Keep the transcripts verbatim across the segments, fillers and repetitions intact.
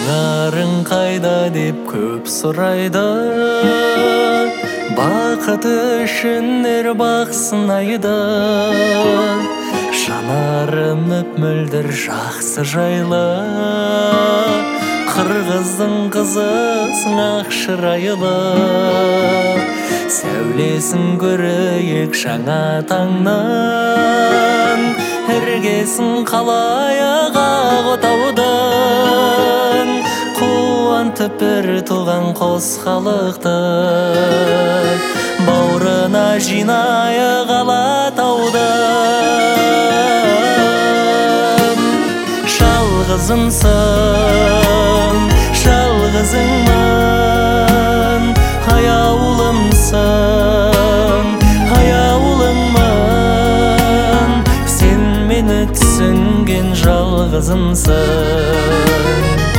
Шаңарың қайда деп көп сұрайды, бақыт үшін эр бақ сынайды. Жанарым мөп-мөлдір жақсы жайлы, қырғыздың қызысың ақ шырайлы. Сәулесін көрейік жаңа таңнан, іргесін қалайық ақ отаудың. Қуантып бір туған қос халықты, бауырына жинайық Алатауды. Жалғызымсың, жалғызыңмын, аяулымсың, аяулыңмын. Сен мені түсінген жалғызымсың.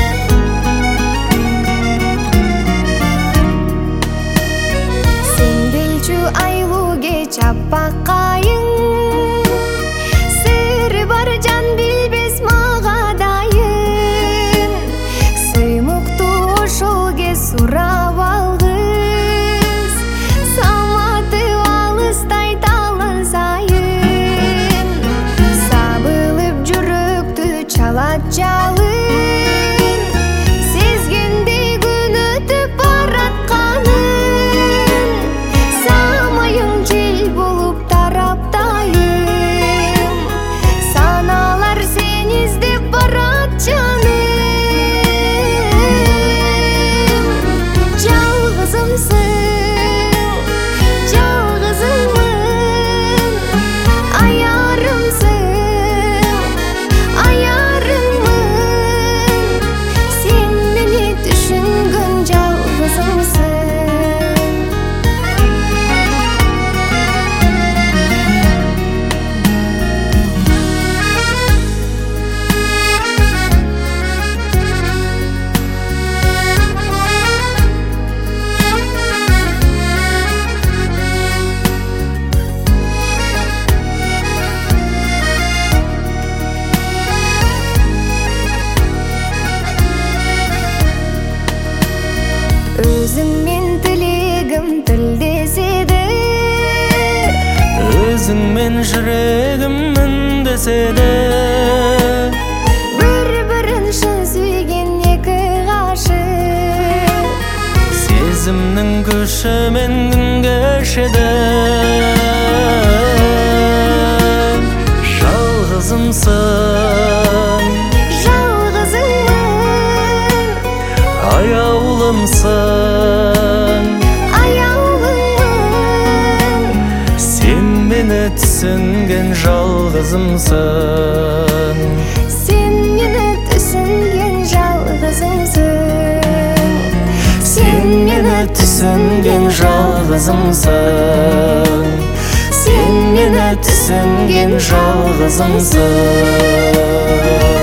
Сен белчу айлу кеч аппақ қайың, сыры бар жан билбес мага дайын. Сыймыктуу ошол кез сурап алгыз, саматы алыстай талан сайын. Сабылып жүрөктү чалат жалын, сезгендей күн өтүп баратканын. Самайың жел болуп тараптайым, саналар сен издеп барат жаным. Жалгызымсың, жалгызыңмын, аярымсың, аярыңмын. Сен мени түшүнгөн жалгызымсың. Өзіңмен тілегім тілдеседі, Өзіңмен жүрегім үндеседі. бір-бірін шын сүйген екі ғашық. Сезімнің күшімен күн кешеді. Жалғызымсың, Жалғызыңмын, аяулымсың, аяулыңмын. сен мені түсінген жалғызымсың. Сен мені түсінген жалғызымсың. Сен мені түсінген жалғызымсың. Сен мені түсінген жалғызымсың.